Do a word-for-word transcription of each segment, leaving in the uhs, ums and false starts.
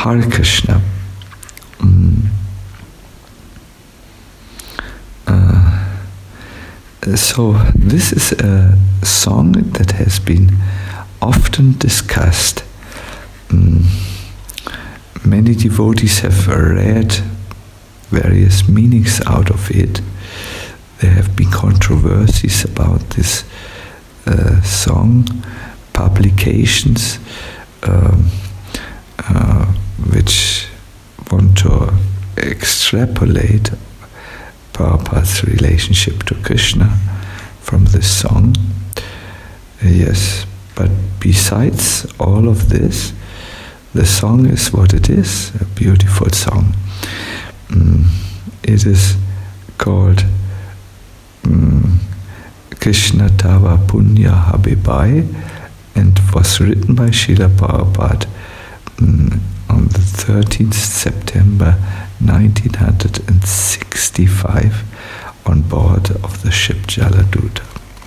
Hare Krishna. Mm. Uh, so this is a song that has been often discussed. Mm. Many devotees have read various meanings out of it. There have been controversies about this uh, song, publications um, uh, which want to extrapolate Prabhupada's relationship to Krishna from this song. Uh, yes, but besides all of this, the song is what it is, a beautiful song. Mm, it is called mm, Krishna Tava Punya Habibai and was written by Srila Prabhupada mm, on the thirteenth of September nineteen sixty-five on board of the ship Jaladuta.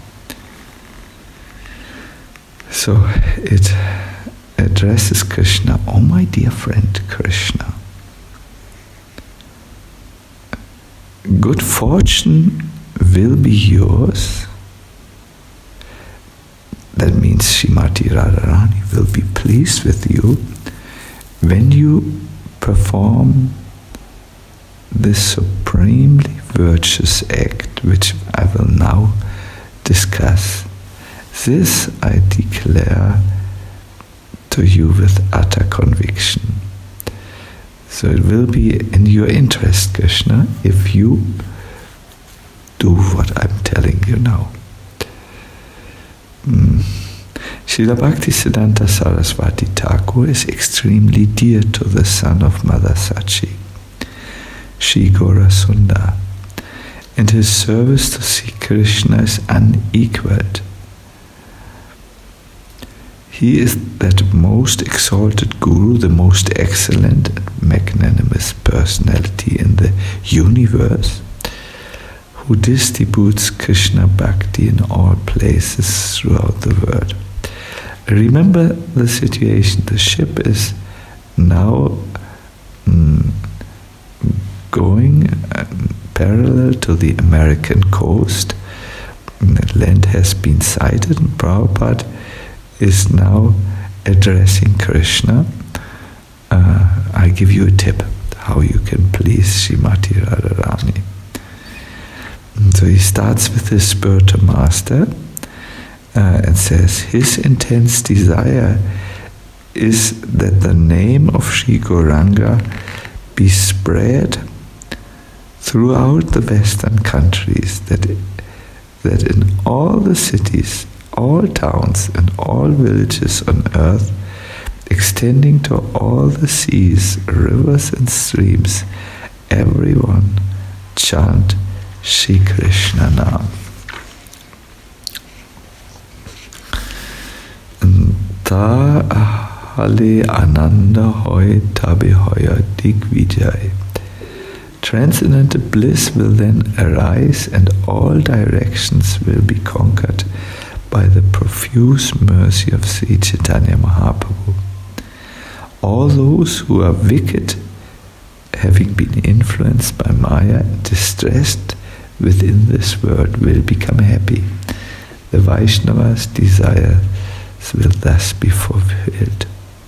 So it addresses Krishna, "Oh my dear friend Krishna, good fortune will be yours." That means Srimati Radharani will be pleased with you when you perform this supremely virtuous act, which I will now discuss. This I declare to you with utter conviction. So it will be in your interest, Krishna, if you do what I'm telling you now. Mm. Srila Bhaktisiddhanta Saraswati Thakur is extremely dear to the son of Mother Sachi, Sri Gaurasundar, and his service to Sri Krishna is unequaled. He is that most exalted Guru, the most excellent and magnanimous personality in the universe, who distributes Krishna Bhakti in all places throughout the world. Remember the situation. The ship is now mm, going uh, parallel to the American coast. The land has been sighted, and Prabhupada is now addressing Krishna. Uh, I give you a tip how you can please Srimati Radharani. So he starts with his spiritual master uh, and says, his intense desire is that the name of Sri Gauranga be spread throughout the Western countries, that, that in all the cities, all towns and all villages on earth, extending to all the seas, rivers and streams, everyone chant Shri Krishna Nam. Ta ahale ananda hoy tabe hoya digvijay. Transcendental bliss will then arise, and all directions will be conquered by the profuse mercy of Sri Chaitanya Mahaprabhu. All those who are wicked, having been influenced by Maya and distressed within this world, will become happy. The Vaishnava's desires will thus be fulfilled.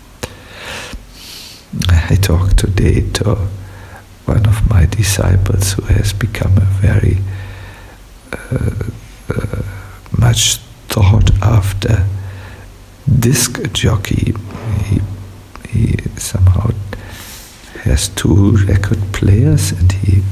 I talked today to one of my disciples who has become a very uh, uh, much thought after disc jockey. He, he somehow has two record players, and he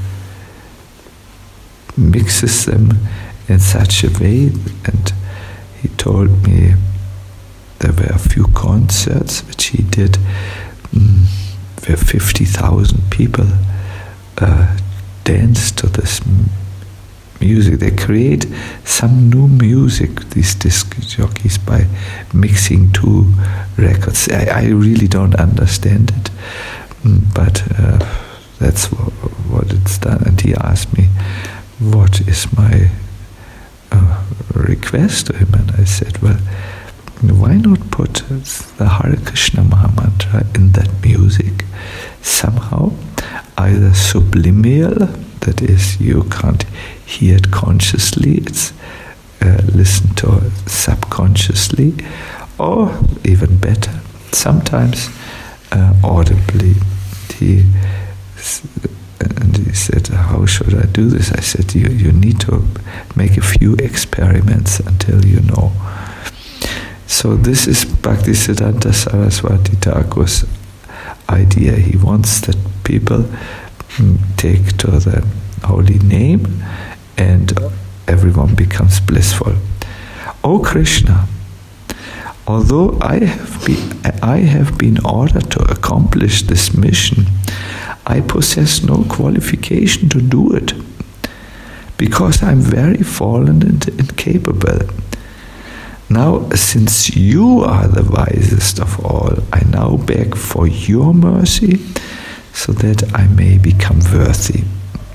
mixes them in such a way, and he told me there were a few concerts which he did mm, where fifty thousand people uh, danced to this music. They create some new music, these disc jockeys, by mixing two records. I, I really don't understand it, but uh, that's what, what it's done. And he asked me, what is my uh, request to him? And I said, well, why not put the Hare Krishna Mahamantra in that music? music somehow, either subliminal, that is, you can't hear it consciously, it's uh, listened to subconsciously, or even better, sometimes uh, audibly. He, and he said, how should I do this? I said, you, you need to make a few experiments until you know. So this is Bhaktisiddhanta Saraswati Thakur's idea. He wants that people take to the holy name and everyone becomes blissful. O Krishna, although I have been, I have been ordered to accomplish this mission, I possess no qualification to do it, because I am very fallen and incapable. Now, since you are the wisest of all, I now beg for your mercy, so that I may become worthy.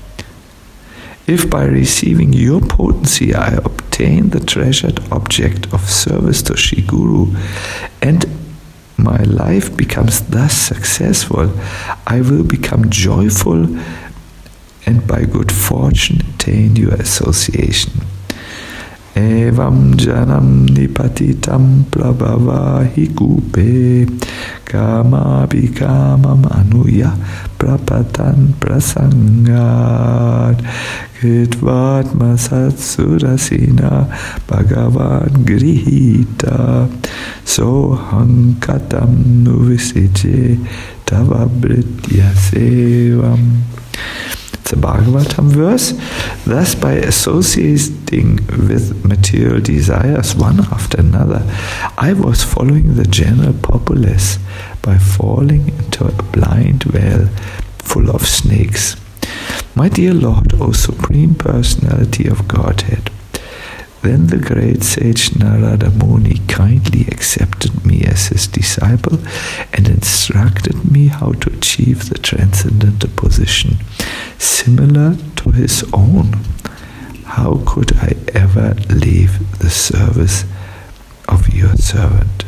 If by receiving your potency I obtain the treasured object of service to Sri Guru, and my life becomes thus successful, I will become joyful and by good fortune attain your association. Evam janam nipatitam prabhavahi kupe kama bikamam anuya prapatan prasangat kitvat masatsurasina bhagavan grihita sohankatam nuvisije tavabritya sevam. The Bhagavatam verse, thus by associating with material desires one after another, I was following the general populace by falling into a blind well full of snakes. My dear Lord, O Supreme Personality of Godhead, then the great sage Narada Muni kindly accepted me as his disciple and instructed me how to achieve the transcendental position similar to his own. How could I ever leave the service of your servant?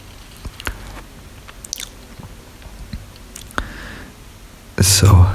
So,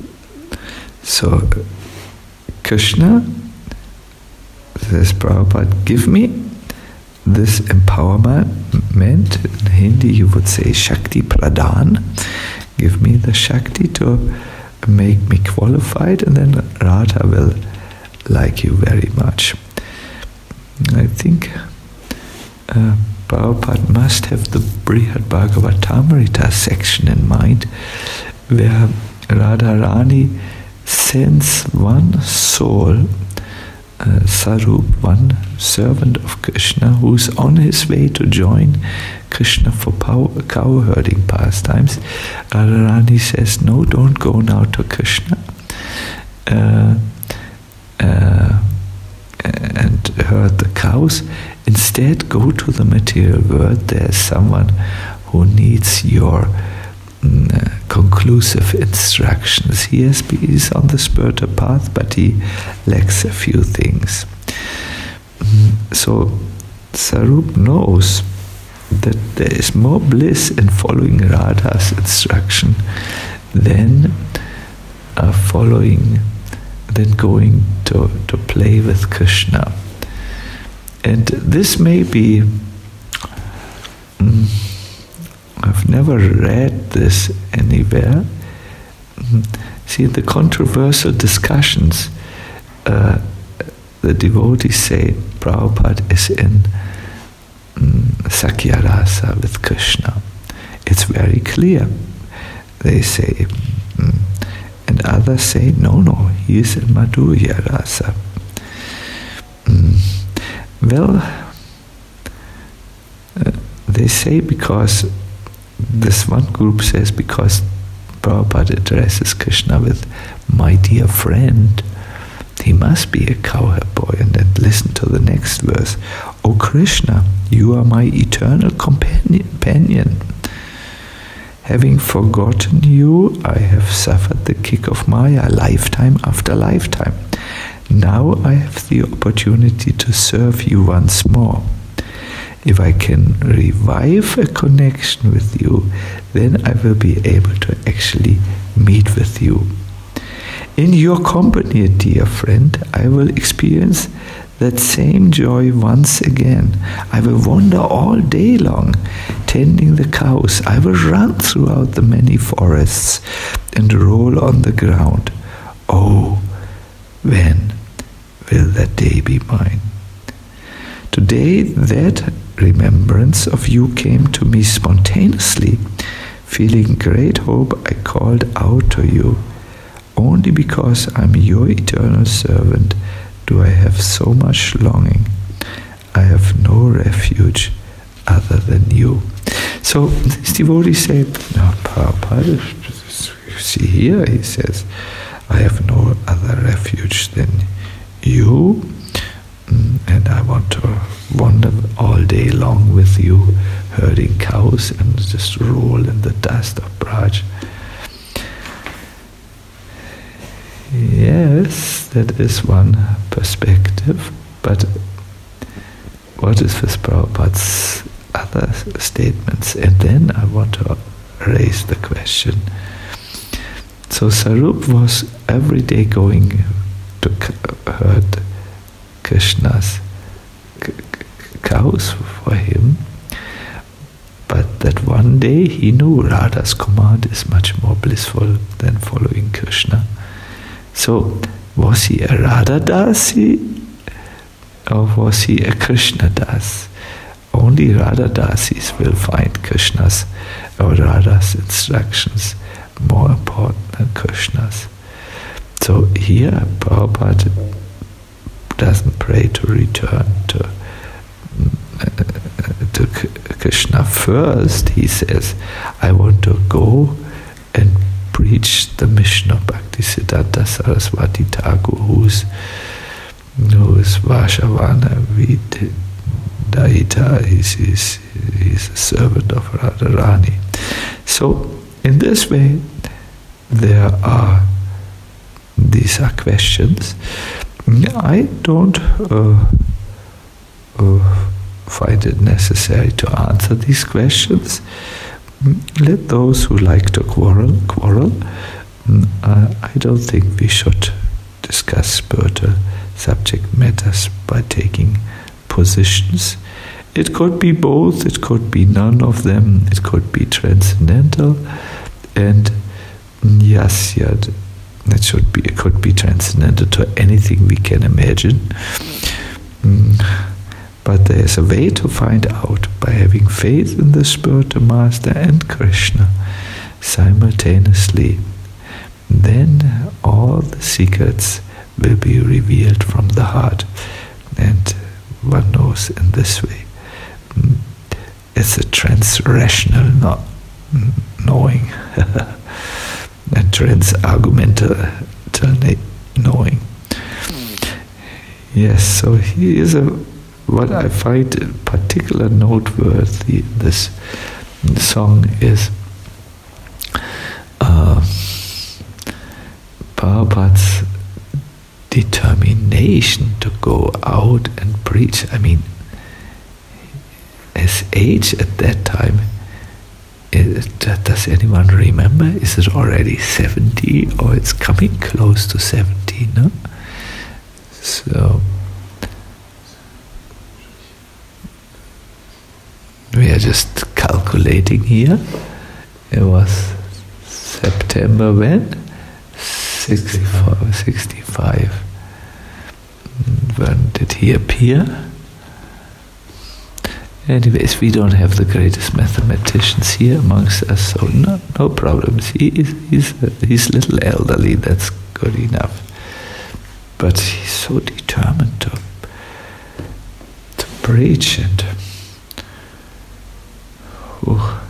so Krishna says, Prabhupada, give me this empowerment. In Hindi you would say Shakti Pradhan. Give me the Shakti to make me qualified, and then Radha will like you very much. I think uh, Prabhupada must have the Brihad Bhagavatamrita section in mind, where Radharani sends one soul, Uh, Sarup, one servant of Krishna, who's on his way to join Krishna for pow- cow herding pastimes. Radharani says, no, don't go now to Krishna uh, uh, and herd the cows. Instead, go to the material world. There's someone who needs your Uh, conclusive instructions. He has been, he's on the spiritual path, but he lacks a few things. Mm, so Sarup knows that there is more bliss in following Radha's instruction than uh, following, than going to, to play with Krishna. And this may be mm, I've never read this anywhere. See, the controversial discussions, uh, the devotees say Prabhupada is in um, Sakyarasa with Krishna. It's very clear. They say, um, and others say, no, no, he is in Madhurya Rasa. Um, well, uh, they say because this one group says because Prabhupada addresses Krishna with my dear friend, he must be a cowherd boy. And then listen to the next verse. O Krishna, you are my eternal companion. Having forgotten you, I have suffered the kick of Maya lifetime after lifetime. Now I have the opportunity to serve you once more. if I can revive a connection with you, then I will be able to actually meet with you. In your company, dear friend, I will experience that same joy once again. I will wander all day long, tending the cows. I will run throughout the many forests and roll on the ground. Oh, when will that day be mine? Today, that remembrance of you came to me spontaneously. Feeling great hope, I called out to you. Only because I'm your eternal servant do I have so much longing. I have no refuge other than you. So this devotee said, no, Prabhupada, you see here, he says, I have no other refuge than you, and I want to wander all day long with you, herding cows and just roll in the dust of Braj. Yes, that is one perspective, but what is with Prabhupada's other statements? And then I want to raise the question. So Sarup was every day going to herd Krishna's cows for him, but that one day he knew Radha's command is much more blissful than following Krishna. So, was he a Radha Dasi or was he a Krishna Das? Only Radha Dasis will find Krishna's or Radha's instructions more important than Krishna's. So here Prabhupada doesn't pray to return to, uh, to Krishna first. He says, I want to go and preach the mission of Bhaktisiddhanta Saraswati Thakur, who's, who's Vashavana Vidaita, he's, he's, he's a servant of Radharani. So, in this way, there are, these are questions. I don't uh, uh, find it necessary to answer these questions. Let those who like to quarrel, quarrel. Uh, I don't think we should discuss spiritual subject matters by taking positions. It could be both, it could be none of them, it could be transcendental, and yes, yeah, it should be, it could be transcendental to anything we can imagine. Mm. But there is a way to find out by having faith in the spiritual master and Krishna simultaneously. Then all the secrets will be revealed from the heart, and one knows in this way. It's a trans-rational not knowing, a trans-argumental knowing. Yes, so here's a what I find particular noteworthy in this song is uh, Prabhupada's determination to go out and preach. I mean, his age at that time, is, does anyone remember? Is it already seventy or it's coming close to seventy, no? So we are just calculating here. It was September when? sixty-five. sixty-five. When did he appear? Anyways, we don't have the greatest mathematicians here amongst us, so no, no problems. He is, he's, he's a little elderly, that's good enough. But he's so determined to, to preach and oh,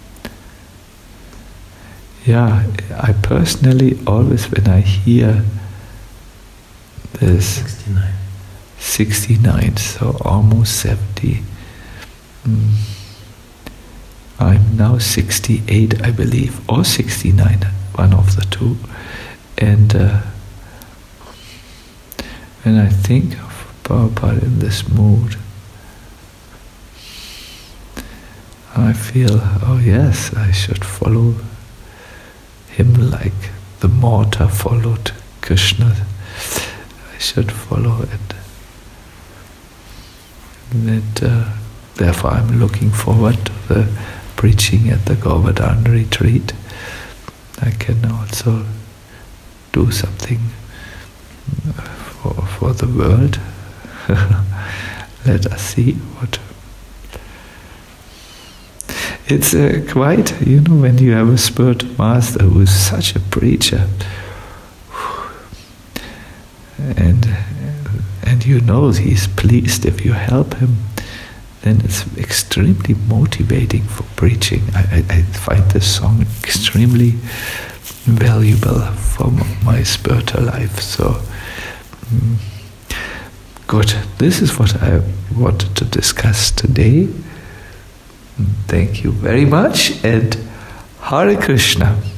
yeah, I personally always, when I hear this sixty-nine, sixty-nine, so almost seventy. Mm, I'm now sixty-eight, I believe, or sixty-nine, one of the two. And uh, when I think of Prabhupada in this mood, I feel, oh yes, I should follow him like the mortar followed Krishna. I should follow it. And it uh, therefore I'm looking forward to the preaching at the Govardhan retreat. I can also do something for, for the world. Let us see what. It's uh, quite, you know, when you have a spiritual master who is such a preacher, and and you know he's pleased if you help him, then it's extremely motivating for preaching. I, I, I find this song extremely valuable for my spiritual life. So, mm, good. This is what I wanted to discuss today. Thank you very much, and Hare Krishna.